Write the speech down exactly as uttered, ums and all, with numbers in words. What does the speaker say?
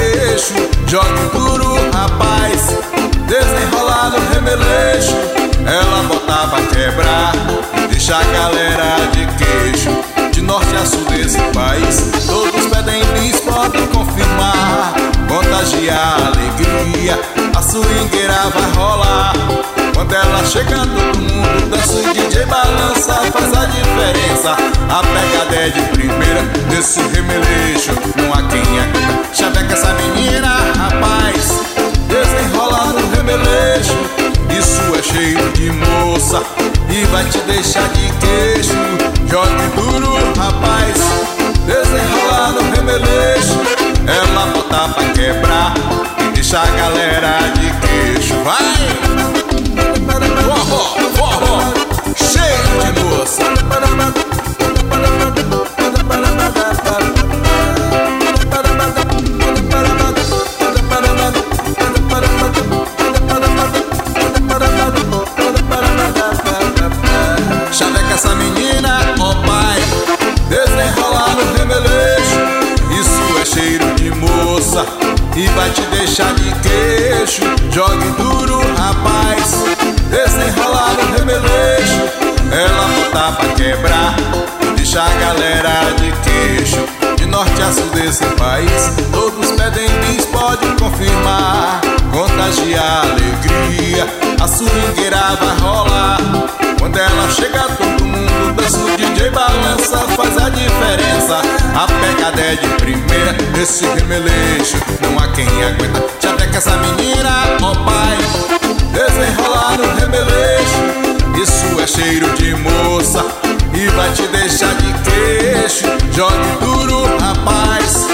queixo. Jogue duro, rapaz, desenrolar no remeleixo. Ela bota pra quebrar e deixa a galera de queixo. De norte a sul desse país, todos pedem bis, podem confirmar. Contagiar a alegria, a swingueira vai rolar. Quando ela chega todo mundo dança, o D J balança, faz a diferença. A pegada é de primeira, desse remeleixo não há quem aguenta. Chaveca essa menina, rapaz, desenrola no remeleixo. Isso é cheiro de moça e vai te deixar de queixo. Jogue duro, rapaz, desenrola no remeleixo. Ela bota pra quebrar e deixa a galera de queixo. Vai! Forró, forró, cheio de moça. Chaveca essa menina, ó pai, desenrolar no remeleixo. Isso é cheiro de moça e vai te deixar de queixo. Jogue duro, rapaz, desenrolar no remeleixo. Ela bota pra quebrar e deixa a galera de queixo. De norte a sul desse país, todos pedem bis, pode confirmar. Contagiar a alegria, a swingueira vai rolar. Quando ela chega todo mundo dança, o D J balança, faz a diferença. A pegada é de primeira, desse remeleixo não há quem aguenta. Chaveca essa menina, ó pai, desenrolar no remeleixo. Isso é cheiro de moça e vai te deixar de queixo. Jogue duro, rapaz,